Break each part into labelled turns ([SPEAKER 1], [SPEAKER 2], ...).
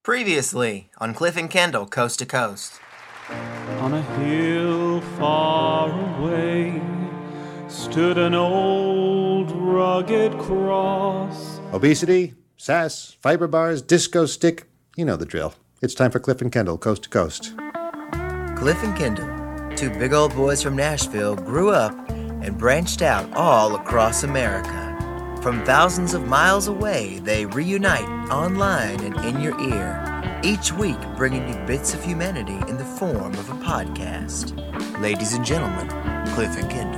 [SPEAKER 1] Previously on Cliff and Kendall, Coast to Coast.
[SPEAKER 2] On a hill far away stood an old rugged cross.
[SPEAKER 3] Obesity, sass, fiber bars, disco stick. You know the drill. It's time for Cliff and Kendall, Coast to Coast.
[SPEAKER 1] Cliff and Kendall, two big old boys from Nashville, grew up and branched out all across America. From thousands of miles away, they reunite online and in your ear, each week bringing you bits of humanity in the form of a podcast. Ladies and gentlemen, Cliff and Kendall.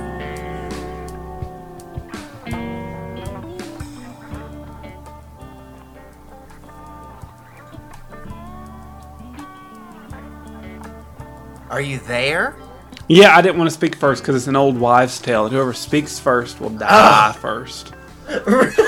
[SPEAKER 1] Are you there?
[SPEAKER 2] Yeah, I didn't want to speak first because it's an old wives' tale. Whoever speaks first will die first.
[SPEAKER 1] Is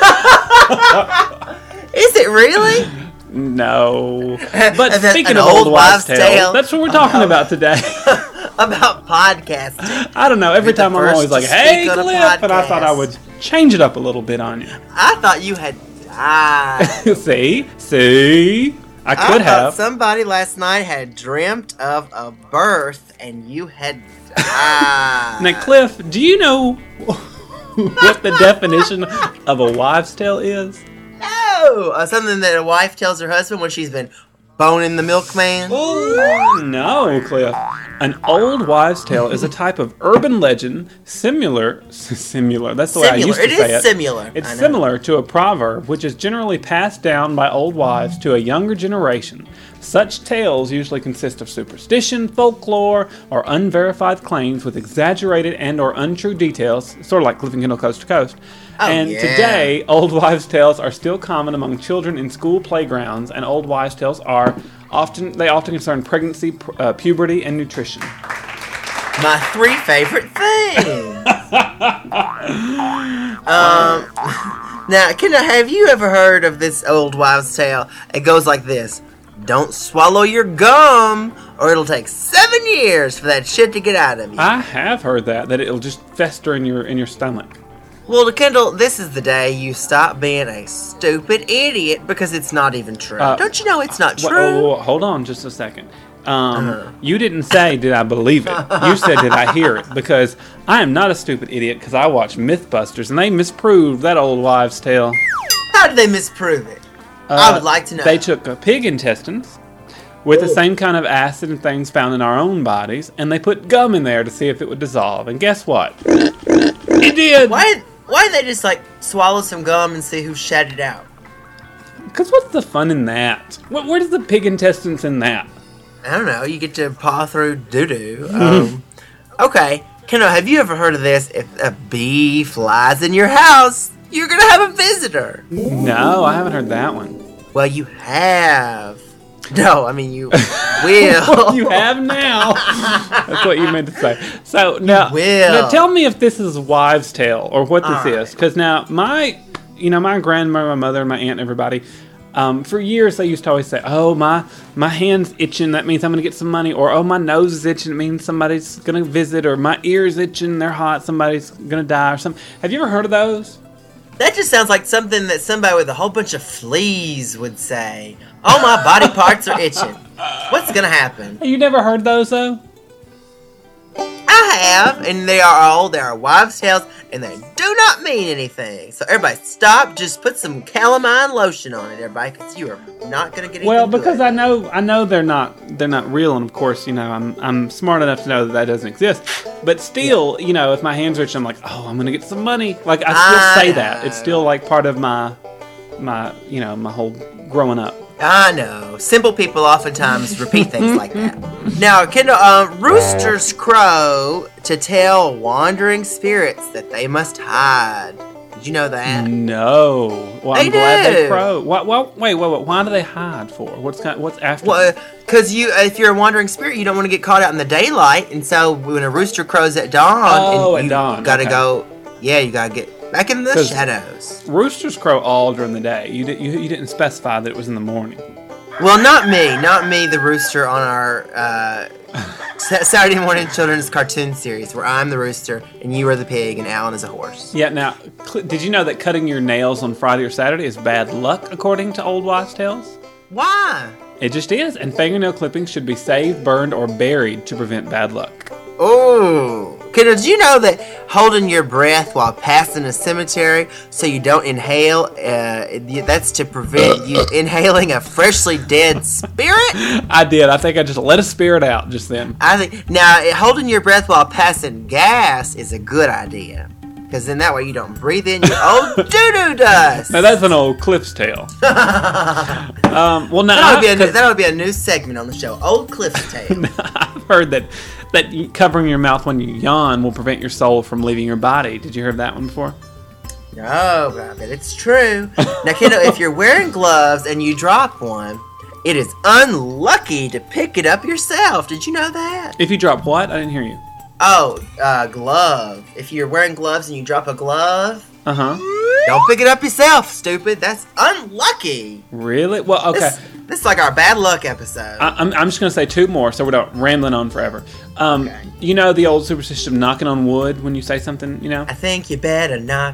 [SPEAKER 1] it really?
[SPEAKER 2] No. But speaking
[SPEAKER 1] an
[SPEAKER 2] of old wives' tale, that's what we're talking about today.
[SPEAKER 1] About podcasting.
[SPEAKER 2] I don't know. Every time I'm always like, hey,
[SPEAKER 1] speak on a
[SPEAKER 2] Cliff, and I thought I
[SPEAKER 1] podcast.
[SPEAKER 2] would change it up a little bit on you.
[SPEAKER 1] I thought you had died.
[SPEAKER 2] See? I could
[SPEAKER 1] thought
[SPEAKER 2] have.
[SPEAKER 1] somebody last night had dreamt of a birth and you had died.
[SPEAKER 2] Now, Cliff, do you know what the definition of a wives' tale is?
[SPEAKER 1] No! Something that a wife tells her husband when she's been boning the milkman.
[SPEAKER 2] Ooh, no, Cliff. An old wives' tale is a type of urban legend similar. That's the way I used to
[SPEAKER 1] It
[SPEAKER 2] say
[SPEAKER 1] is
[SPEAKER 2] it.
[SPEAKER 1] similar.
[SPEAKER 2] It's
[SPEAKER 1] I know.
[SPEAKER 2] similar to a proverb, which is generally passed down by old wives to a younger generation. Such tales usually consist of superstition, folklore, or unverified claims with exaggerated and or untrue details, sort of like Cliff and Kendall Coast to Coast. And
[SPEAKER 1] yeah.
[SPEAKER 2] today, old wives' tales are still common among children in school playgrounds, and old wives' tales often concern pregnancy, puberty, and nutrition.
[SPEAKER 1] My three favorite things. Now, Kendall, have you ever heard of this old wives' tale? It goes like this. Don't swallow your gum, or it'll take 7 years for that shit to get out of you.
[SPEAKER 2] I have heard that it'll just fester in your stomach.
[SPEAKER 1] Well, Kendall, this is the day you stop being a stupid idiot because it's not even true. Don't you know it's not true?
[SPEAKER 2] Hold on just a second. You didn't say, did I believe it? You said, did I hear it? Because I am not a stupid idiot because I watch Mythbusters, and they misproved that old wives' tale.
[SPEAKER 1] How did they misprove it? I would like to know.
[SPEAKER 2] They took pig intestines with the same kind of acid and things found in our own bodies, and they put gum in there to see if it would dissolve. And guess what? It did!
[SPEAKER 1] Why didn't they just, swallow some gum and see who shat it out?
[SPEAKER 2] Because what's the fun in that? Where's the pig intestines in that?
[SPEAKER 1] I don't know. You get to paw through doo-doo. Okay. Kendall, have you ever heard of this? If a bee flies in your house, you're going to have a visitor.
[SPEAKER 2] No, I haven't heard that one.
[SPEAKER 1] Well, you have. No, I mean, you will.
[SPEAKER 2] You have now. That's what you meant to say. So now tell me if this is wives' tale or what this is. Because now my grandmother, my mother, my aunt, everybody, for years they used to always say, "Oh, my hand's itching. That means I'm going to get some money." Or, "Oh, my nose is itching. It means somebody's going to visit." Or, "My ear's itching. They're hot. Somebody's going to die." Or something. Have you ever heard of those?
[SPEAKER 1] That just sounds like something that somebody with a whole bunch of fleas would say. Oh, my body parts are itching. What's going to happen?
[SPEAKER 2] You never heard those, though?
[SPEAKER 1] I have, and they are wives' tales, and they do not mean anything. So everybody stop, just put some calamine lotion on it, everybody, because you are not going to get anything
[SPEAKER 2] Well, because
[SPEAKER 1] good.
[SPEAKER 2] I know they're not real, and of course, I'm smart enough to know that doesn't exist. But still, if my hands are itching, I'm like, oh, I'm gonna get some money. Like I still say that. It's still like part of my whole growing up.
[SPEAKER 1] I know. Simple people oftentimes repeat things like that. Now, Kendall, roosters crow to tell wandering spirits that they must hide. Did you know that?
[SPEAKER 2] No. Well,
[SPEAKER 1] They
[SPEAKER 2] I'm glad they
[SPEAKER 1] do.
[SPEAKER 2] crow. Wait. Why do they hide for? What's after?
[SPEAKER 1] Well, because if you're a wandering spirit, you don't want to get caught out in the daylight, and so when a rooster crows at dawn,
[SPEAKER 2] at dawn,
[SPEAKER 1] gotta
[SPEAKER 2] okay.
[SPEAKER 1] go. Yeah, you gotta get back in the
[SPEAKER 2] 'Cause
[SPEAKER 1] shadows.
[SPEAKER 2] Roosters crow all during the day. You didn't specify that it was in the morning.
[SPEAKER 1] Well, not me, the rooster on our Saturday morning children's cartoon series, where I'm the rooster and you are the pig and Alan is a horse.
[SPEAKER 2] Yeah. Now, did you know that cutting your nails on Friday or Saturday is bad luck, according to old wives' tales?
[SPEAKER 1] Why?
[SPEAKER 2] It just is. And fingernail clippings should be saved, burned, or buried to prevent bad luck.
[SPEAKER 1] Oh. Kendall, did you know that holding your breath while passing a cemetery so you don't inhale, that's to prevent you inhaling a freshly dead spirit?
[SPEAKER 2] I did. I think I just let a spirit out just then.
[SPEAKER 1] Now, holding your breath while passing gas is a good idea. Because then that way you don't breathe in your old doo-doo dust.
[SPEAKER 2] Now, that's an old Cliff's Tale. That
[SPEAKER 1] would be a new segment on the show, Old Cliff's Tale.
[SPEAKER 2] I've heard that covering your mouth when you yawn will prevent your soul from leaving your body. Did you hear that one before?
[SPEAKER 1] No, but I bet it's true. Now, Kendall, if you're wearing gloves and you drop one, it is unlucky to pick it up yourself. Did you know that?
[SPEAKER 2] If you drop what? I didn't hear you.
[SPEAKER 1] Oh, glove. If you're wearing gloves and you drop a glove, don't pick it up yourself, stupid. That's unlucky.
[SPEAKER 2] Really? Well, okay.
[SPEAKER 1] This is like our bad luck episode.
[SPEAKER 2] I'm just going to say two more so we're not rambling on forever.
[SPEAKER 1] Okay.
[SPEAKER 2] You know the old superstition of knocking on wood when you say something, you know?
[SPEAKER 1] I think you better knock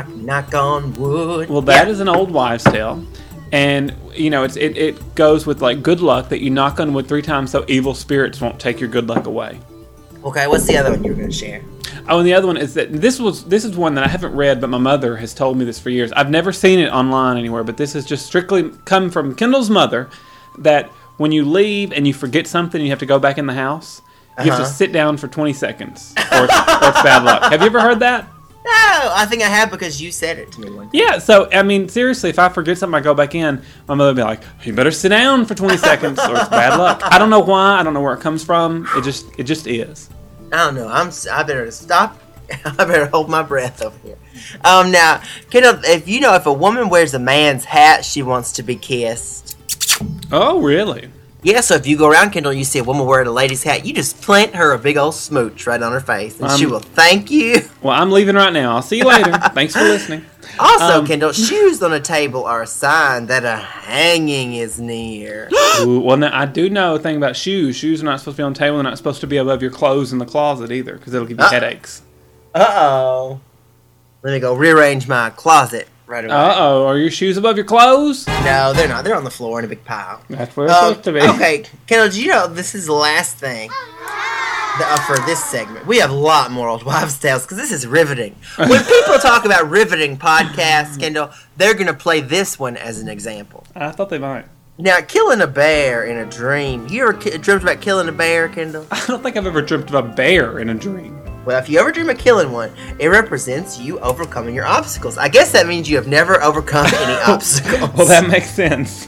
[SPEAKER 1] on wood.
[SPEAKER 2] Well, that is an old wives' tale. And, you know, it goes with, like, good luck that you knock on wood 3 times so evil spirits won't take your good luck away.
[SPEAKER 1] Okay, what's the other one you were going to share?
[SPEAKER 2] Oh, and the other one is that this is one that I haven't read, but my mother has told me this for years. I've never seen it online anywhere, but this is just strictly come from Kendall's mother, that when you leave and you forget something and you have to go back in the house, you have to sit down for 20 seconds, or it's bad luck. Have you ever heard that?
[SPEAKER 1] No, I think I have because you said it to me one time.
[SPEAKER 2] Yeah, so, I mean, seriously, if I forget something, I go back in, my mother would be like, you better sit down for 20 seconds or it's bad luck. I don't know why. I don't know where it comes from. It just is.
[SPEAKER 1] I don't know. I better stop. I better hold my breath over here. Now, Kendall, if a woman wears a man's hat, she wants to be kissed.
[SPEAKER 2] Oh, really?
[SPEAKER 1] Yeah, so if you go around, Kendall, and you see a woman wearing a lady's hat, you just plant her a big old smooch right on her face, and she will thank you.
[SPEAKER 2] Well, I'm leaving right now. I'll see you later. Thanks for listening.
[SPEAKER 1] Also, Kendall, shoes on a table are a sign that a hanging is near.
[SPEAKER 2] Ooh, well, now, I do know a thing about shoes. Shoes are not supposed to be on the table. They're not supposed to be above your clothes in the closet either, because it'll give you headaches.
[SPEAKER 1] Uh-oh. Let me go rearrange my closet right away.
[SPEAKER 2] Uh-oh. Are your shoes above your clothes?
[SPEAKER 1] No, they're not. They're on the floor in a big pile.
[SPEAKER 2] That's where it's supposed to be.
[SPEAKER 1] Okay, Kendall, do you know this is the last thing for this segment? We have a lot more old wives' tales because this is riveting. When people talk about riveting podcasts, Kendall, they're going to play this one as an example.
[SPEAKER 2] I thought they might.
[SPEAKER 1] Now, killing a bear in a dream. You ever dreamt about killing a bear, Kendall?
[SPEAKER 2] I don't think I've ever dreamt of a bear in a dream.
[SPEAKER 1] Well, if you ever dream of killing one, it represents you overcoming your obstacles. I guess that means you have never overcome any obstacles.
[SPEAKER 2] Well, that makes sense.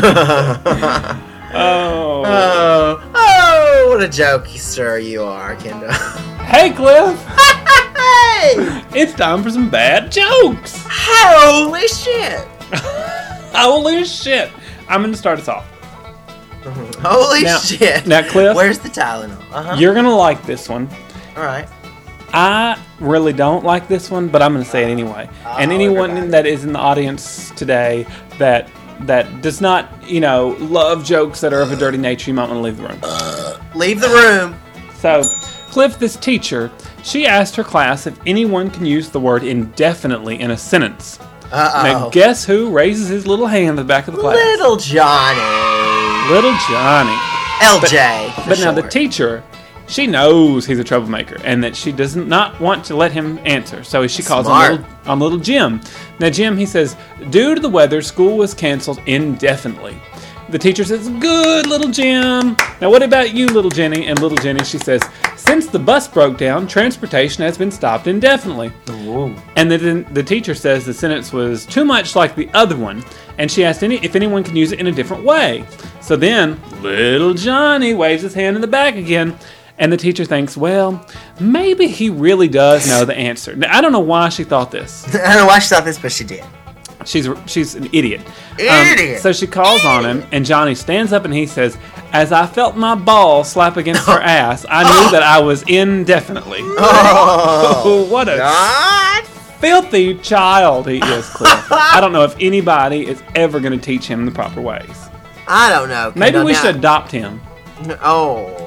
[SPEAKER 1] Oh, what a jokester you are, Kendall.
[SPEAKER 2] Hey, Cliff.
[SPEAKER 1] Hey!
[SPEAKER 2] It's time for some bad jokes.
[SPEAKER 1] Holy shit.
[SPEAKER 2] Holy shit. I'm going to start us off.
[SPEAKER 1] Holy shit.
[SPEAKER 2] Now, Cliff.
[SPEAKER 1] Where's the Tylenol?
[SPEAKER 2] You're going to like this one.
[SPEAKER 1] All right.
[SPEAKER 2] I really don't like this one, but I'm going to say it anyway. And anyone that is in the audience today that does not, love jokes that are of a dirty nature, you might want to leave the room.
[SPEAKER 1] Leave the room.
[SPEAKER 2] So, Cliff, this teacher, she asked her class if anyone can use the word indefinitely in a sentence. Now, guess who raises his little hand at the back of the class?
[SPEAKER 1] Little Johnny.
[SPEAKER 2] Little Johnny.
[SPEAKER 1] LJ.
[SPEAKER 2] But now the teacher, she knows he's a troublemaker and that she does not want to let him answer. So she calls on little Jim. Now Jim, he says, due to the weather, school was canceled indefinitely. The teacher says, good, little Jim. Now what about you, little Jenny? And little Jenny, she says, since the bus broke down, transportation has been stopped indefinitely. Ooh. And then the teacher says the sentence was too much like the other one, and she asked if anyone can use it in a different way. So then, little Johnny waves his hand in the back again, and the teacher thinks, well, maybe he really does know the answer. Now, I don't know why she thought this.
[SPEAKER 1] I don't know why she thought this, but she did.
[SPEAKER 2] She's an idiot. So she calls on him, and Johnny stands up and he says, as I felt my ball slap against her ass, I knew that I was indefinitely. Oh, what a filthy child he is, Cliff. I don't know if anybody is ever going to teach him the proper ways.
[SPEAKER 1] I don't know.
[SPEAKER 2] Maybe we should adopt him.
[SPEAKER 1] Oh, I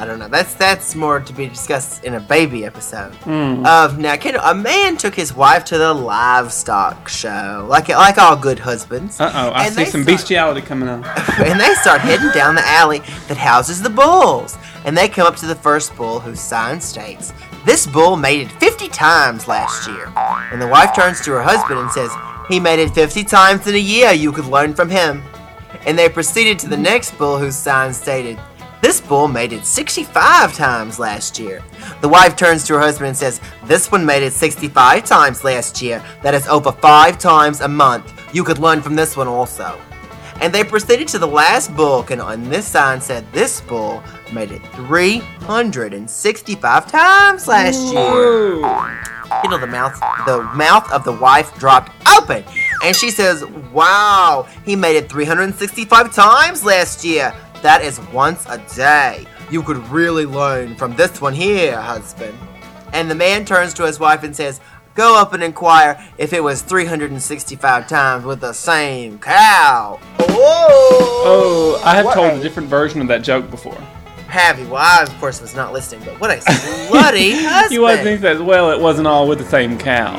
[SPEAKER 1] I don't know. That's more to be discussed in a baby episode. Now, Kendall, a man took his wife to the livestock show, like all good husbands.
[SPEAKER 2] I see some bestiality coming on.
[SPEAKER 1] And they start heading down the alley that houses the bulls. And they come up to the first bull, whose sign states, "This bull mated 50 times last year." And the wife turns to her husband and says, "He mated 50 times in a year. You could learn from him." And they proceeded to the next bull, whose sign stated, "This bull mated 65 times last year." The wife turns to her husband and says, "This one mated 65 times last year. That is over 5 times a month. You could learn from this one also." And they proceeded to the last bull, and this sign said, "This bull mated 365 times last year." You know, the mouth of the wife dropped open, and she says, "Wow, he mated 365 times last year. That is once a day. You could really learn from this one here, husband." And the man turns to his wife and says, "Go up and inquire if it was 365 times with the same cow."
[SPEAKER 2] Oh, I have told a different version of that joke before.
[SPEAKER 1] Have you? Well, I, of course, was not listening, but what a slutty husband.
[SPEAKER 2] He says, well, it wasn't all with the same cow.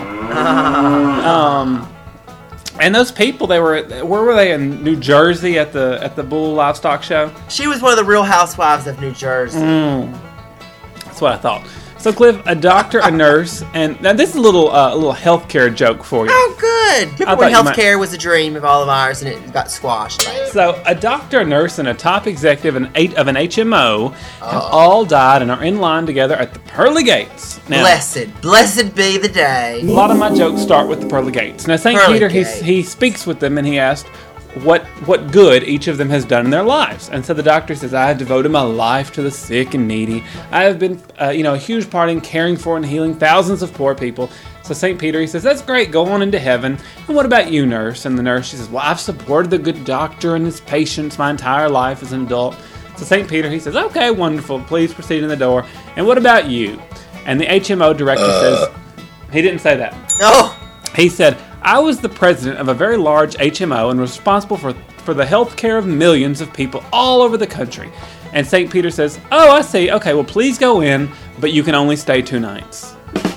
[SPEAKER 2] And those people, where were they, in New Jersey at the bull livestock show?
[SPEAKER 1] She was one of the Real Housewives of New Jersey.
[SPEAKER 2] That's what I thought. So, Cliff, a doctor, a nurse, and now this is a little healthcare joke for you.
[SPEAKER 1] Oh, good. Remember when healthcare was a dream of all of ours and it got squashed?
[SPEAKER 2] So, a doctor, a nurse, and a top executive of an HMO have all died and are in line together at the pearly gates. Now,
[SPEAKER 1] blessed be the day.
[SPEAKER 2] A lot of my jokes start with the pearly gates. Now, St. Peter, he speaks with them and he asked what good each of them has done in their lives. And so the doctor says, "I have devoted my life to the sick and needy. I have been, a huge part in caring for and healing thousands of poor people." So St. Peter, he says, "That's great, go on into heaven. And what about you, nurse?" And the nurse, she says, "Well, I've supported the good doctor and his patients my entire life as an adult." So St. Peter, he says, "Okay, wonderful, please proceed in the door. And what about you?" And the HMO director says, he didn't say that.
[SPEAKER 1] Oh.
[SPEAKER 2] He said, "I was the president of a very large HMO and responsible for the health care of millions of people all over the country." And St. Peter says, "Oh, I see. Okay, well, please go in, but you can only stay 2 nights.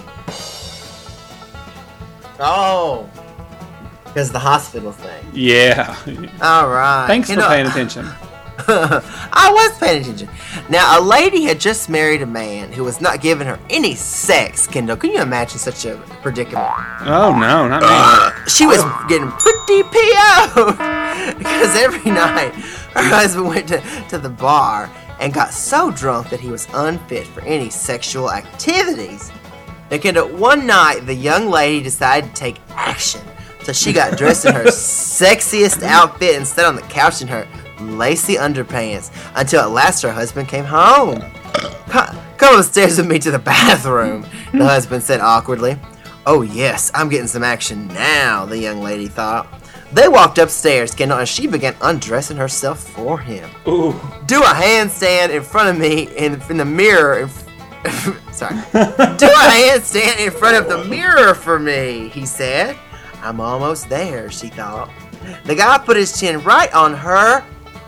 [SPEAKER 1] Oh. Because of the hospital thing.
[SPEAKER 2] Yeah.
[SPEAKER 1] All right.
[SPEAKER 2] Thanks for paying attention.
[SPEAKER 1] I was paying attention. Now, a lady had just married a man who was not giving her any sex, Kendall. Can you imagine such a predicament?
[SPEAKER 2] Oh, no, not me.
[SPEAKER 1] She was getting pretty PO'd because every night her husband went to the bar and got so drunk that he was unfit for any sexual activities. Now, Kendall, one night the young lady decided to take action. So she got dressed in her sexiest outfit and sat on the couch in her lacy underpants until at last her husband came home. "Come upstairs with me to the bathroom," the husband said awkwardly. "Oh yes, I'm getting some action now," the young lady thought. They walked upstairs, Kendall, and she began undressing herself for him.
[SPEAKER 2] Ooh.
[SPEAKER 1] "Do a handstand in front of me in the mirror." Sorry. "Do a handstand in front of the mirror for me," he said. "I'm almost there," she thought. The guy put his chin right on her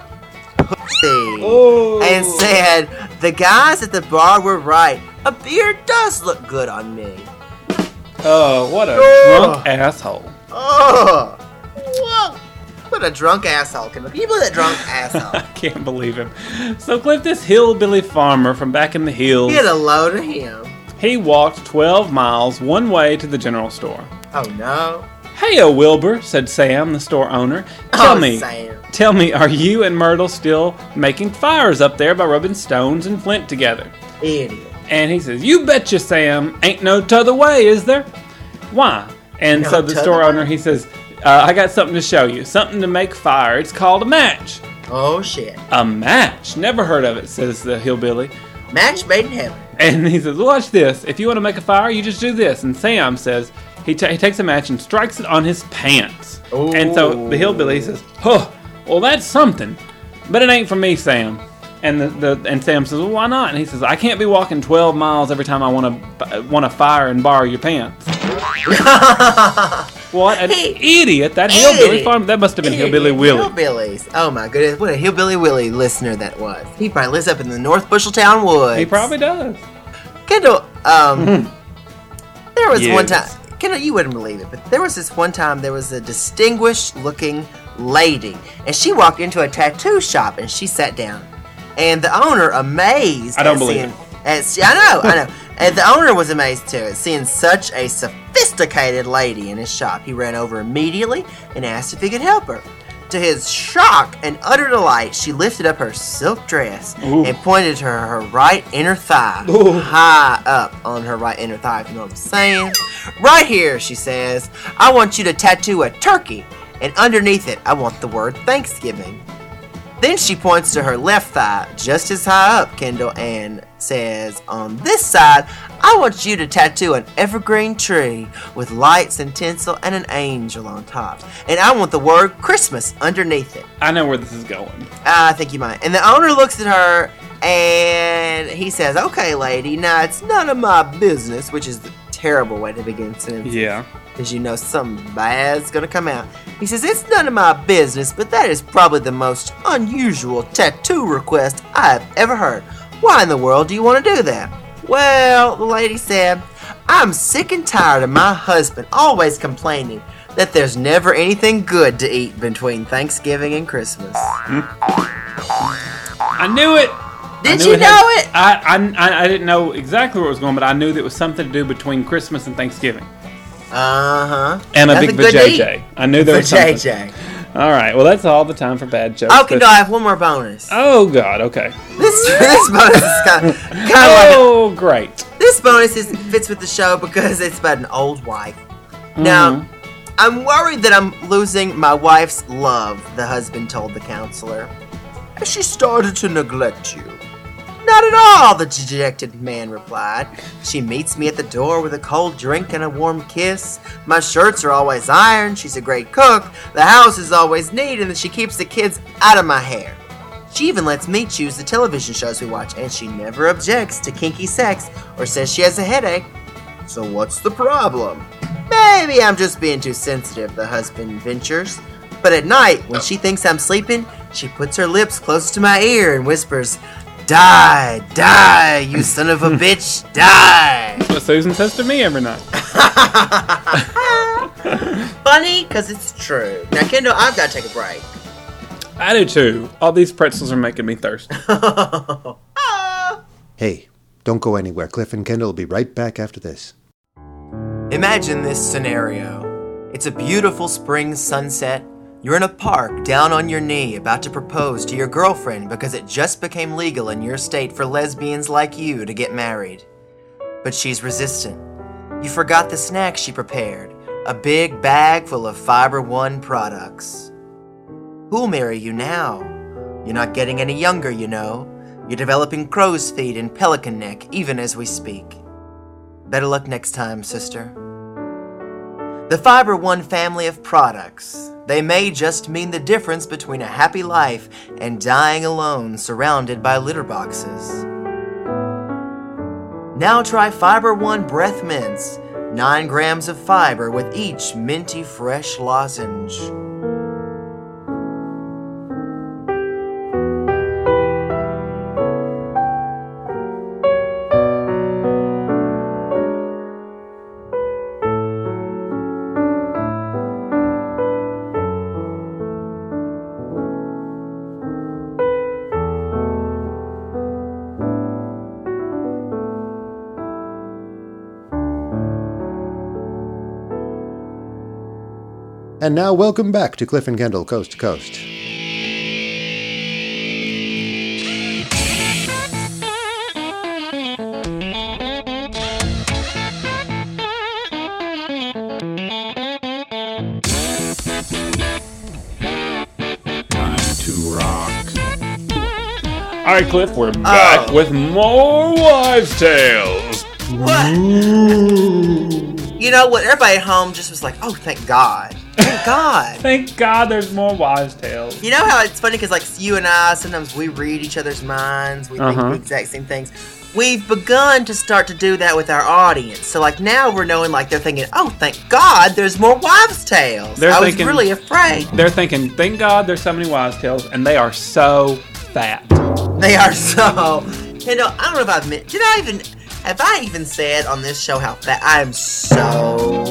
[SPEAKER 1] pussy and said, "The guys at the bar were right. A beard does look good on me."
[SPEAKER 2] Oh, what a drunk asshole.
[SPEAKER 1] Oh, whoa. What a drunk asshole. Can you believe that drunk asshole?
[SPEAKER 2] I can't believe him. So Cliff, this hillbilly farmer from back in the hills,
[SPEAKER 1] He had a load of him.
[SPEAKER 2] He walked 12 miles one way to the general store.
[SPEAKER 1] Oh, no.
[SPEAKER 2] "Hey-o, Wilbur," said Sam, the store owner. Tell me, are you and Myrtle still making fires up there by rubbing stones and flint together?"
[SPEAKER 1] Idiot.
[SPEAKER 2] And he says, "You betcha, Sam. Ain't no t'other way, is there?" "Why?" And so the store owner, he says, "I got something to show you. Something to make fire. It's called a match."
[SPEAKER 1] Oh, shit.
[SPEAKER 2] "A match? Never heard of it," says the hillbilly.
[SPEAKER 1] Match made in heaven.
[SPEAKER 2] And he says, "Watch this. If you want to make a fire, you just do this." And Sam says, he takes a match and strikes it on his pants.
[SPEAKER 1] Ooh.
[SPEAKER 2] And so the hillbilly says, "Huh, well, that's something. But it ain't for me, Sam." And Sam says, "Well, why not?" And he says, "I can't be walking 12 miles every time I want to fire and borrow your pants." What an idiot! That hillbilly farm. That must have been Hillbilly Willie.
[SPEAKER 1] Hillbillies. Oh my goodness, what a Hillbilly Willie listener that was. He probably lives up in the North Busheltown woods.
[SPEAKER 2] He probably does.
[SPEAKER 1] Kendall, there was one time. Kendall, you wouldn't believe it, but there was this one time. There was a distinguished-looking lady, and she walked into a tattoo shop, and she sat down. And the owner, amazed.
[SPEAKER 2] I don't believe it.
[SPEAKER 1] I know. And the owner was amazed too at seeing such a sophisticated lady in his shop. He ran over immediately and asked if he could help her. To his shock and utter delight, she lifted up her silk dress and pointed to her right inner thigh. High up on her right inner thigh, if you know what I'm saying. Right here, she says, I want you to tattoo a turkey. And underneath it, I want the word Thanksgiving. Then she points to her left thigh, just as high up, Kendall, and says, on this side, I want you to tattoo an evergreen tree with lights and tinsel and an angel on top. And I want the word Christmas underneath it.
[SPEAKER 2] I know where this is going.
[SPEAKER 1] I think you might. And the owner looks at her, and he says, okay, lady, now it's none of my business, which is the terrible way to begin sentences.
[SPEAKER 2] Yeah.
[SPEAKER 1] Because you know something bad's gonna come out. He says, it's none of my business, but that is probably the most unusual tattoo request I have ever heard. Why in the world do you want to do that? Well, the lady said, I'm sick and tired of my husband always complaining that there's never anything good to eat between Thanksgiving and Christmas.
[SPEAKER 2] I knew it!
[SPEAKER 1] Did you know it?
[SPEAKER 2] I didn't know exactly where it was going, but I knew that it was something to do between Christmas and Thanksgiving.
[SPEAKER 1] Uh-huh.
[SPEAKER 2] And a big vajayjay. I knew there was something.
[SPEAKER 1] Vajayjay.
[SPEAKER 2] All right. Well, that's all the time for bad jokes.
[SPEAKER 1] Okay, no, I have one more bonus.
[SPEAKER 2] Oh, God. Okay.
[SPEAKER 1] This bonus is kind of
[SPEAKER 2] oh, great.
[SPEAKER 1] This bonus fits with the show because it's about an old wife. Now, I'm worried that I'm losing my wife's love, the husband told the counselor. Has she started to neglect you? Not at all, the dejected man replied. She meets me at the door with a cold drink and a warm kiss. My shirts are always ironed. She's a great cook. The house is always neat, and she keeps the kids out of my hair. She even lets me choose the television shows we watch, and she never objects to kinky sex or says she has a headache. So what's the problem? Maybe I'm just being too sensitive, the husband ventures. But at night, when she thinks I'm sleeping, she puts her lips close to my ear and whispers, Die, die, you son of a bitch, die.
[SPEAKER 2] That's what Susan says to me every night.
[SPEAKER 1] Funny, because it's true. Now, Kendall, I've got to take a break.
[SPEAKER 2] I do too. All these pretzels are making me thirsty.
[SPEAKER 3] Hey, don't go anywhere. Cliff and Kendall will be right back after this.
[SPEAKER 1] Imagine this scenario. It's a beautiful spring sunset. You're in a park, down on your knee, about to propose to your girlfriend because it just became legal in your state for lesbians like you to get married. But she's resistant. You forgot the snack she prepared, a big bag full of Fiber One products. Who'll marry you now? You're not getting any younger, you know. You're developing crow's feet and pelican neck even as we speak. Better luck next time, sister. The Fiber One family of products. They may just mean the difference between a happy life and dying alone surrounded by litter boxes. Now try Fiber One Breath Mints. 9 grams of fiber with each minty fresh lozenge.
[SPEAKER 3] And now, welcome back to Cliff and Kendall Coast to Coast.
[SPEAKER 2] All right, Cliff, we're back with more Wives' Tales.
[SPEAKER 1] What? You know what? Everybody at home just was like, oh, thank God. Thank God.
[SPEAKER 2] Thank God there's more wives' tales.
[SPEAKER 1] You know how it's funny because, like, you and I, sometimes we read each other's minds. We think the exact same things. We've begun to start to do that with our audience. So, like, now we're knowing, like, they're thinking, oh, thank God there's more wives' tales. I was really afraid.
[SPEAKER 2] They're thinking, thank God there's so many wives' tales, and they are so fat.
[SPEAKER 1] They are so... You know, I don't know if I've... Have I even said on this show how fat... I am so...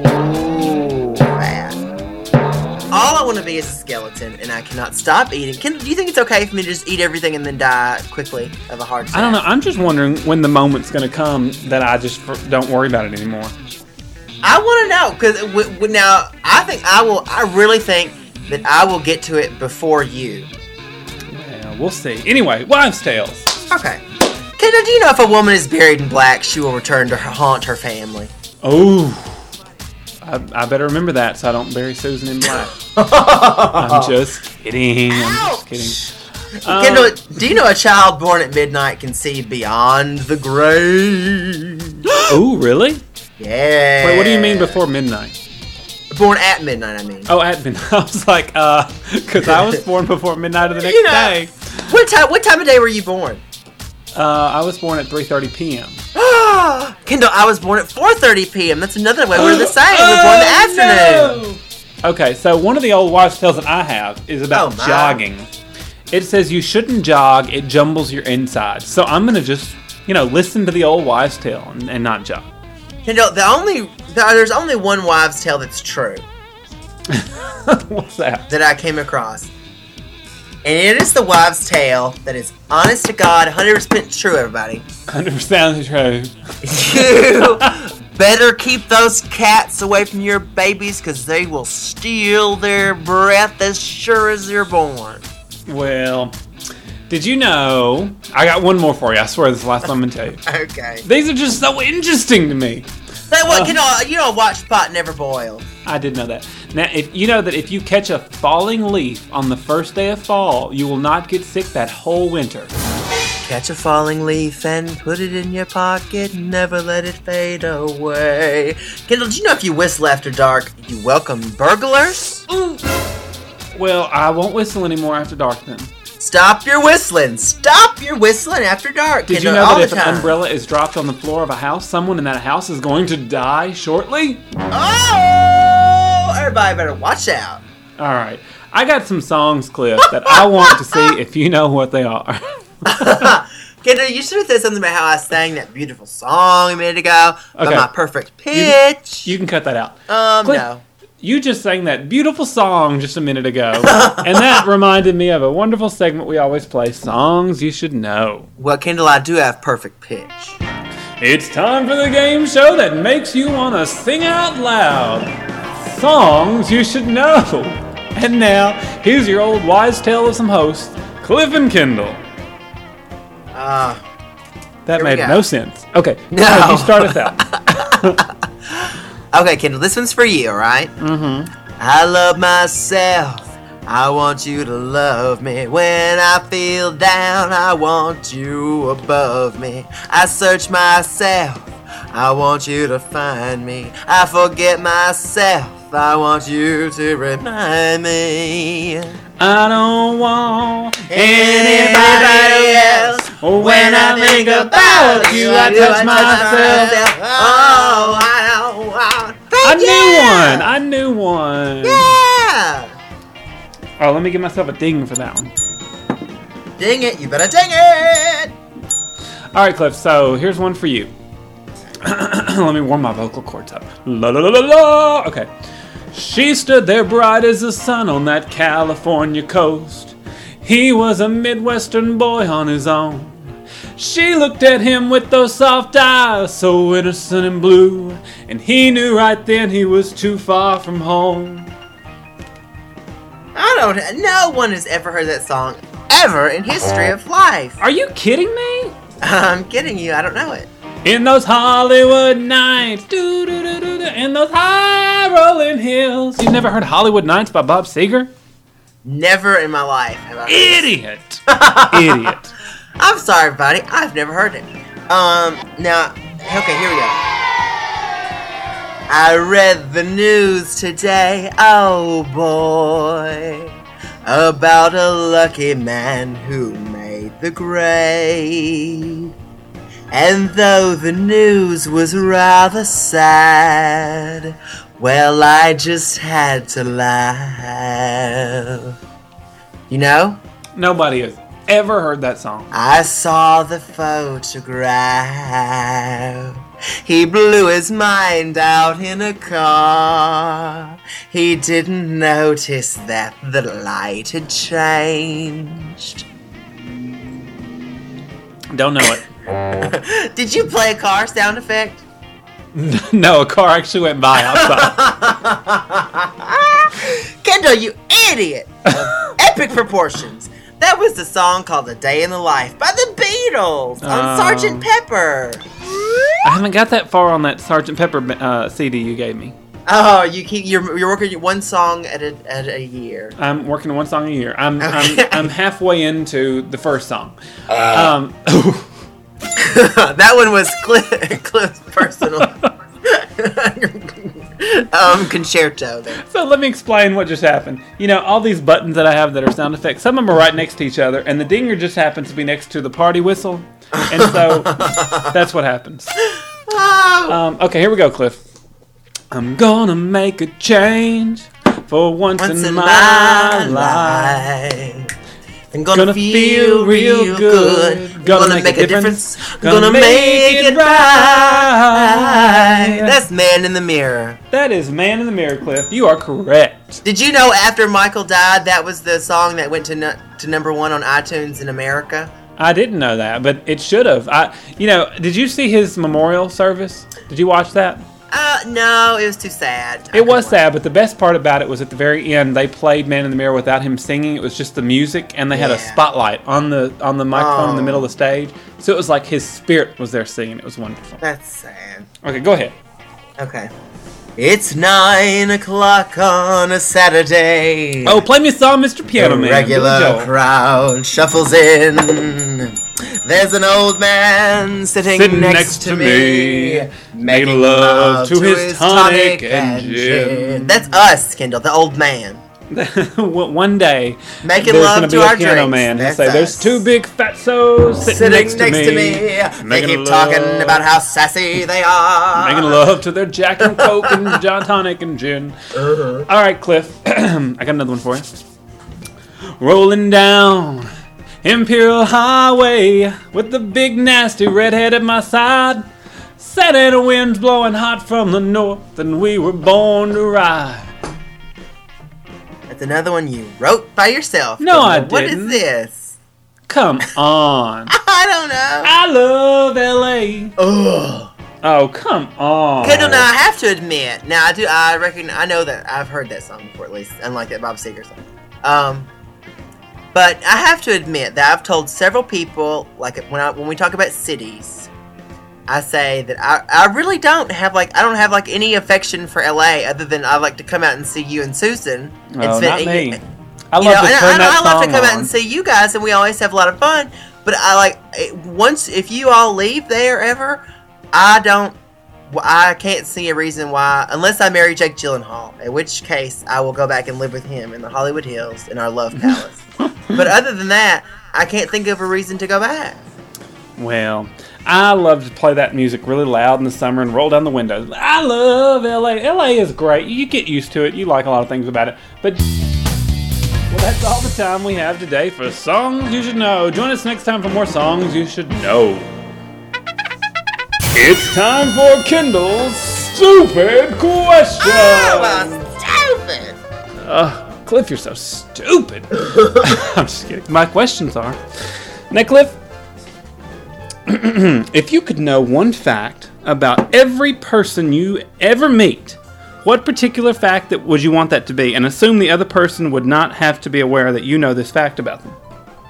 [SPEAKER 1] fat. All I want to be is a skeleton, and I cannot stop eating. Do you think it's okay for me to just eat everything and then die quickly of a heart attack?
[SPEAKER 2] I don't know. I'm just wondering when the moment's going to come that I just don't worry about it anymore.
[SPEAKER 1] I want to know, because now, I really think that I will get to it before you.
[SPEAKER 2] Yeah, we'll see. Anyway, wives' tales.
[SPEAKER 1] Okay. Kendall, do you know if a woman is buried in black, she will return to haunt her family?
[SPEAKER 2] Oh, I better remember that so I don't bury Susan in black. I'm just kidding.
[SPEAKER 1] Kendall, do you know a child born at midnight can see beyond the grave?
[SPEAKER 2] Oh, really?
[SPEAKER 1] Yeah.
[SPEAKER 2] Wait, what do you mean before midnight?
[SPEAKER 1] Born at midnight, I mean.
[SPEAKER 2] Oh, at midnight. I was like, because I was born before midnight of the next day.
[SPEAKER 1] What time of day were you born?
[SPEAKER 2] I was born at 3:30 p.m.
[SPEAKER 1] Kendall, I was born at 4:30 p.m. That's another way we're the same. We're born in the afternoon.
[SPEAKER 2] No. Okay, so one of the old wives' tales that I have is about jogging. It says you shouldn't jog; it jumbles your insides. So I'm gonna just, listen to the old wives' tale and not jog.
[SPEAKER 1] Kendall, there's only one wives' tale that's true.
[SPEAKER 2] What's that?
[SPEAKER 1] That I came across. And it is the wives' tale that is honest to God, 100% true, everybody.
[SPEAKER 2] 100% true.
[SPEAKER 1] You better keep those cats away from your babies because they will steal their breath as sure as they're born.
[SPEAKER 2] Well, did you know... I got one more for you. I swear this is the last one I'm going to tell you.
[SPEAKER 1] Okay.
[SPEAKER 2] These are just so interesting to me.
[SPEAKER 1] You don't watch pot never boil.
[SPEAKER 2] I did know that. Now, if you know that if you catch a falling leaf on the first day of fall, you will not get sick that whole winter.
[SPEAKER 1] Catch a falling leaf and put it in your pocket. Never let it fade away. Kendall, do you know if you whistle after dark, you welcome burglars?
[SPEAKER 2] Ooh. Well, I won't whistle anymore after dark then.
[SPEAKER 1] Stop your whistling. Stop your whistling after dark.
[SPEAKER 2] Did you know that if an umbrella is dropped on the floor of a house, someone in that house is going to die shortly?
[SPEAKER 1] Oh! Everybody better watch out.
[SPEAKER 2] All right. I got some songs, Cliff, that I want to see if you know what they are.
[SPEAKER 1] Kendall, you should have said something about how I sang that beautiful song a minute ago. About my perfect pitch.
[SPEAKER 2] You can cut that out.
[SPEAKER 1] Cliff, no.
[SPEAKER 2] You just sang that beautiful song just a minute ago, and that reminded me of a wonderful segment we always play, Songs You Should Know.
[SPEAKER 1] Well, Kendall, I do have perfect pitch.
[SPEAKER 2] It's time for the game show that makes you want to sing out loud. Songs You Should Know. And now, here's your old wise tale of some hosts, Cliff and Kendall. That made no sense. Okay,
[SPEAKER 1] no.
[SPEAKER 2] You start us out.
[SPEAKER 1] Okay, Kendall, this one's for you, all right?
[SPEAKER 2] Mm-hmm.
[SPEAKER 1] I love myself. I want you to love me. When I feel down, I want you above me. I search myself. I want you to find me. I forget myself. I want you to remind me.
[SPEAKER 2] I don't want
[SPEAKER 1] anybody else.
[SPEAKER 2] When I think about you, I touch myself.
[SPEAKER 1] Oh,
[SPEAKER 2] I knew one.
[SPEAKER 1] Yeah.
[SPEAKER 2] Oh, let me give myself a ding for that one.
[SPEAKER 1] Ding it. You better ding it.
[SPEAKER 2] All right, Cliff. So here's one for you. Let me warm my vocal cords up. La la la la la. Okay. She stood there bright as the sun on that California coast. He was a Midwestern boy on his own. She looked at him with those soft eyes, so innocent and blue, and he knew right then he was too far from home.
[SPEAKER 1] No one has ever heard that song ever in history of life.
[SPEAKER 2] Are you kidding me?
[SPEAKER 1] I'm kidding you. I don't know it.
[SPEAKER 2] In those Hollywood nights, in those high rolling hills. You've never heard Hollywood Nights by Bob Seger?
[SPEAKER 1] Never in my life have I heard
[SPEAKER 2] Idiot. Idiot.
[SPEAKER 1] I'm sorry, buddy. I've never heard it. Now, okay, here we go. I read the news today, oh boy, about a lucky man who made the grade. And though the news was rather sad, well, I just had to laugh. You know?
[SPEAKER 2] Nobody has ever heard that song.
[SPEAKER 1] I saw the photograph. He blew his mind out in a car. He didn't notice that the light had changed.
[SPEAKER 2] Don't know it.
[SPEAKER 1] Did you play a car sound effect?
[SPEAKER 2] No, a car actually went by outside.
[SPEAKER 1] Kendall, you idiot! Of epic proportions. That was the song called "A Day in the Life" by the Beatles on Sgt. Pepper.
[SPEAKER 2] I haven't got that far on that Sgt. Pepper CD you gave me.
[SPEAKER 1] Oh, you're working one song at a year.
[SPEAKER 2] I'm working on one song a year. I'm halfway into the first song.
[SPEAKER 1] That one was Cliff's personal concerto there.
[SPEAKER 2] So let me explain what just happened. You know, all these buttons that I have that are sound effects, some of them are right next to each other, and the dinger just happens to be next to the party whistle. And so that's what happens. Okay, here we go, Cliff. I'm gonna make a change for once in my life.
[SPEAKER 1] I'm gonna feel real good. Gonna make a difference. Gonna make it right. That's Man in the Mirror.
[SPEAKER 2] That is Man in the Mirror, Cliff. You are correct.
[SPEAKER 1] Did you know after Michael died, that was the song that went to number 1 on iTunes in America?
[SPEAKER 2] I didn't know that, but it should have. Did you see his memorial service? Did you watch that?
[SPEAKER 1] No, it was too sad.
[SPEAKER 2] It was sad, but the best part about it was at the very end, they played Man in the Mirror without him singing. It was just the music, and they had a spotlight on the microphone in the middle of the stage. So it was like his spirit was there singing. It was wonderful.
[SPEAKER 1] That's sad.
[SPEAKER 2] Okay, go ahead.
[SPEAKER 1] Okay. It's 9 o'clock on a Saturday.
[SPEAKER 2] Oh, play me a song, Mr. Piano Man.
[SPEAKER 1] The regular crowd shuffles in. There's an old man sitting next to me, making love to his tonic and gin. That's us, Kendall, the old man.
[SPEAKER 2] One day,
[SPEAKER 1] making
[SPEAKER 2] there's
[SPEAKER 1] love
[SPEAKER 2] going
[SPEAKER 1] to
[SPEAKER 2] be
[SPEAKER 1] our
[SPEAKER 2] a piano
[SPEAKER 1] drinks.
[SPEAKER 2] man. He'll
[SPEAKER 1] That's
[SPEAKER 2] say,
[SPEAKER 1] us.
[SPEAKER 2] "There's two big fatsos sitting next to me.
[SPEAKER 1] They keep talking about how sassy they are.
[SPEAKER 2] Making love to their Jack and Coke and John Tonic and gin." All right, Cliff. I got another one for you. Rolling down Imperial Highway with the big nasty redhead at my side. Saturday winds blowing hot from the north, and we were born to ride.
[SPEAKER 1] That's another one you wrote by yourself.
[SPEAKER 2] No, I
[SPEAKER 1] What
[SPEAKER 2] didn't.
[SPEAKER 1] is this?
[SPEAKER 2] Come on.
[SPEAKER 1] I don't know.
[SPEAKER 2] I love L.A.
[SPEAKER 1] Ugh.
[SPEAKER 2] Oh, come on.
[SPEAKER 1] Kendall, now I have to admit, I know that I've heard that song before, at least, unlike that Bob Seger song. But I have to admit that I've told several people, like when we talk about cities, I say that I really don't have any affection for LA other than I like to come out and see you and Susan. And
[SPEAKER 2] not me.
[SPEAKER 1] I love to come out and see you guys, and we always have a lot of fun. But if you all leave there ever, I can't see a reason why, unless I marry Jake Gyllenhaal, in which case I will go back and live with him in the Hollywood Hills in our love palace. But other than that, I can't think of a reason to go back.
[SPEAKER 2] Well, I love to play that music really loud in the summer and roll down the windows. I love LA. LA is great. You get used to it. You like a lot of things about it. But, well, that's all the time we have today for Songs You Should Know. Join us next time for more Songs You Should Know. It's time for Kendall's Stupid Question.
[SPEAKER 1] Oh, stupid.
[SPEAKER 2] Cliff, you're so stupid. I'm just kidding. My questions are. Now, Cliff, if you could know one fact about every person you ever meet, what particular fact would you want that to be? And assume the other person would not have to be aware that you know this fact about them.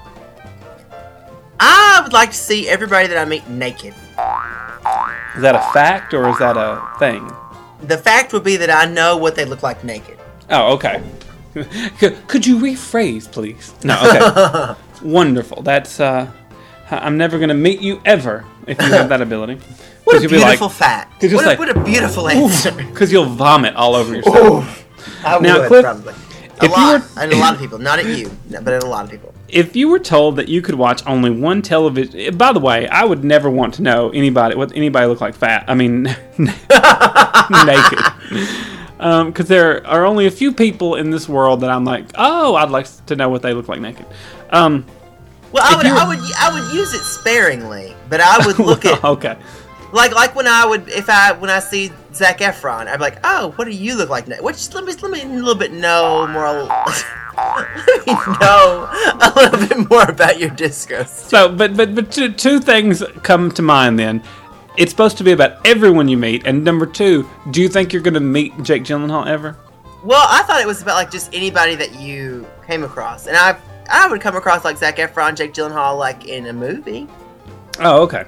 [SPEAKER 1] I would like to see everybody that I meet naked.
[SPEAKER 2] Is that a fact or is that a thing?
[SPEAKER 1] The fact would be that I know what they look like naked.
[SPEAKER 2] Oh, okay. Could you rephrase, please? No, okay. Wonderful. That's, I'm never going to meet you ever if you have that ability.
[SPEAKER 1] What a beautiful fact. What a beautiful answer.
[SPEAKER 2] Because you'll vomit all over yourself.
[SPEAKER 1] I would, Cliff, probably. A lot of people. Not at you, but at a lot of people.
[SPEAKER 2] If you were told that you could watch only one television... By the way, I would never want to know what anybody look like fat. I mean, naked. Because there are only a few people in this world that I'm like, oh, I'd like to know what they look like naked.
[SPEAKER 1] Well, I would use it sparingly, but I would look at...
[SPEAKER 2] Okay.
[SPEAKER 1] Like when I see Zac Efron, I'd be like, oh, what do you look like naked? Let me a little bit know more... know a little bit more about your disco.
[SPEAKER 2] So, but two things come to mind then. It's supposed to be about everyone you meet, and number two, do you think you're going to meet Jake Gyllenhaal ever?
[SPEAKER 1] Well, I thought it was about like just anybody that you came across, and I would come across like Zac Efron, Jake Gyllenhaal, like in a movie.
[SPEAKER 2] Oh, okay.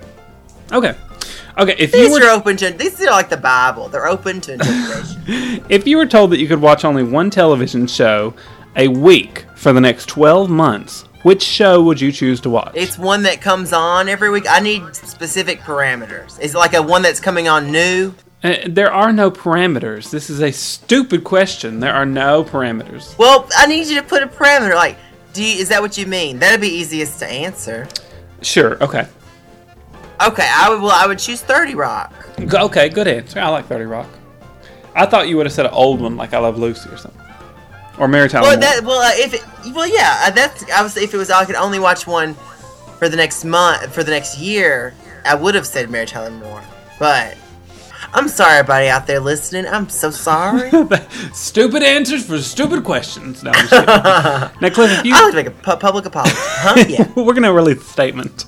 [SPEAKER 2] If
[SPEAKER 1] these are like the Bible. They're open to interpretation.
[SPEAKER 2] If you were told that you could watch only one television show a week for the next 12 months, which show would you choose to watch?
[SPEAKER 1] It's one that comes on every week. I need specific parameters. Is it like a one that's coming on new?
[SPEAKER 2] There are no parameters. This is a stupid question. There are no parameters.
[SPEAKER 1] Well, I need you to put a parameter. Like, is that what you mean? That'd be easiest to answer.
[SPEAKER 2] Sure. Okay.
[SPEAKER 1] Okay. I would choose 30 Rock.
[SPEAKER 2] Okay. Good answer. I like 30 Rock. I thought you would have said an old one like I Love Lucy or something. Or Mary Tyler Moore.
[SPEAKER 1] If it was I could only watch one for the next month, for the next year, I would have said Mary Tyler Moore. But I'm sorry, everybody out there listening. I'm so sorry.
[SPEAKER 2] Stupid answers for stupid questions. No, I'm just kidding. Now, Cliff, if you...
[SPEAKER 1] I like to make a public apology. Huh? Yeah.
[SPEAKER 2] We're going to release a statement.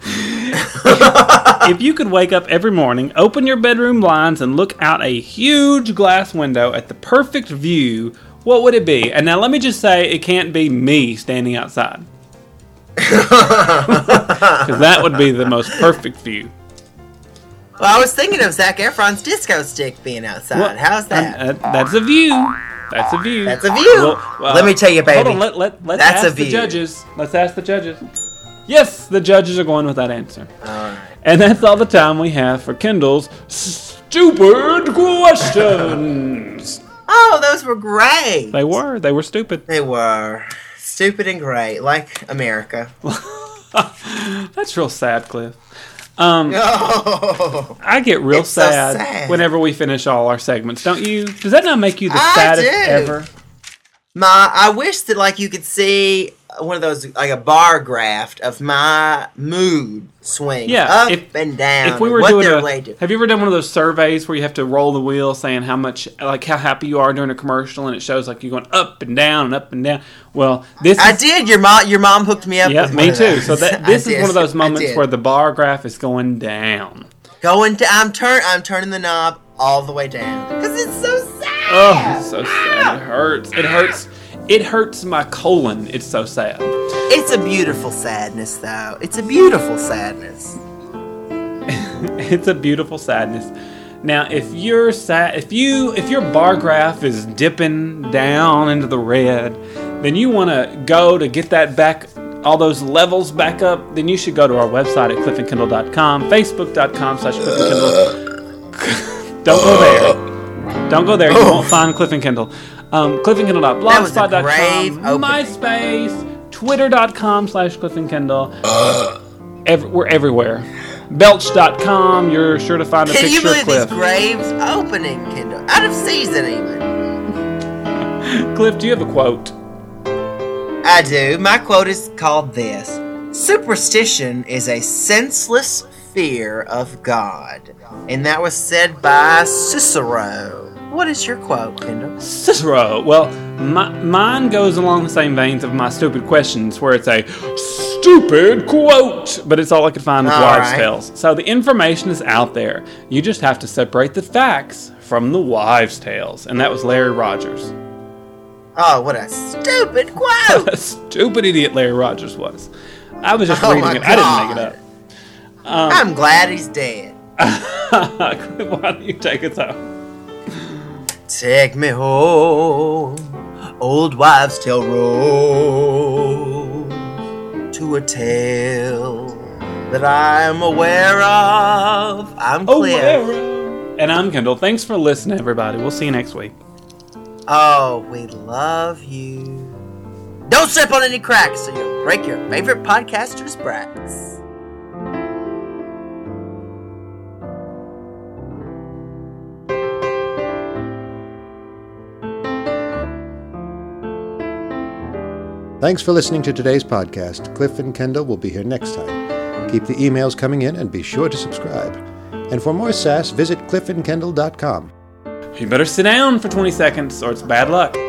[SPEAKER 2] If you could wake up every morning, open your bedroom blinds, and look out a huge glass window at the perfect view, what would it be? And now let me just say, it can't be me standing outside. Because that would be the most perfect view.
[SPEAKER 1] Well, I was thinking of Zac Efron's disco stick being outside. Well, how's that?
[SPEAKER 2] That's a view. That's a view.
[SPEAKER 1] That's a view. Let me tell you, baby.
[SPEAKER 2] Hold on, let's ask the judges. Let's ask the judges. Yes, the judges are going with that answer.
[SPEAKER 1] All right.
[SPEAKER 2] And that's all the time we have for Kendall's Stupid Questions.
[SPEAKER 1] Oh, those were great.
[SPEAKER 2] They were stupid.
[SPEAKER 1] They were stupid and great, like America.
[SPEAKER 2] That's real sad, Cliff. I get real sad whenever we finish all our segments, don't you? Does that not make you the saddest ever?
[SPEAKER 1] I wish that like you could see one of those, like a bar graph of my mood swing up and down.
[SPEAKER 2] If we were doing have you ever done one of those surveys where you have to roll the wheel saying how happy you are during a commercial, and it shows like you're going up and down and up and down? Well, I
[SPEAKER 1] did. Your mom hooked me up.
[SPEAKER 2] Yeah, me too. So this is one of those moments where the bar graph is going down.
[SPEAKER 1] I'm turning the knob all the way down because it's so sad.
[SPEAKER 2] Oh, it's so sad. It hurts. It hurts my colon. It's so sad.
[SPEAKER 1] It's a beautiful sadness, though. It's a beautiful sadness.
[SPEAKER 2] It's a beautiful sadness. Now, if you're sad, if your bar graph is dipping down into the red, then you want to go to get that back, all those levels back up. Then you should go to our website at cliffandkindle.com, facebook.com/cliffandkindle. Don't go there. You won't find Cliff and Kindle. cliffandkindle.blogspot.com, MySpace, twitter.com/cliffandkindle. We're everywhere. Belch.com, you're sure to find a picture of Cliff.
[SPEAKER 1] Can you believe these graves opening, Kindle? Out of season, even.
[SPEAKER 2] Cliff, do you have a quote?
[SPEAKER 1] I do. My quote is called this: Superstition is a senseless fear of God. And that was said by Cicero. What is your quote, Kendall?
[SPEAKER 2] Cicero. Well, mine goes along the same veins of my stupid questions, where it's a stupid quote, but it's all I could find with wives' tales. So the information is out there. You just have to separate the facts from the wives' tales. And that was Larry Rogers.
[SPEAKER 1] Oh, what a stupid quote!
[SPEAKER 2] What a stupid idiot Larry Rogers was. I was just reading it. I didn't make it up.
[SPEAKER 1] I'm glad he's dead.
[SPEAKER 2] Why don't you take us home?
[SPEAKER 1] Take me home, old wives' tale road, to a tale that I'm aware of. I'm Cliff.
[SPEAKER 2] And I'm Kendall. Thanks for listening, everybody. We'll see you next week.
[SPEAKER 1] Oh, we love you. Don't step on any cracks so you'll break your favorite podcaster's backs.
[SPEAKER 3] Thanks for listening to today's podcast. Cliff and Kendall will be here next time. Keep the emails coming in and be sure to subscribe. And for more sass, visit cliffandkendall.com.
[SPEAKER 2] You better sit down for 20 seconds or it's bad luck.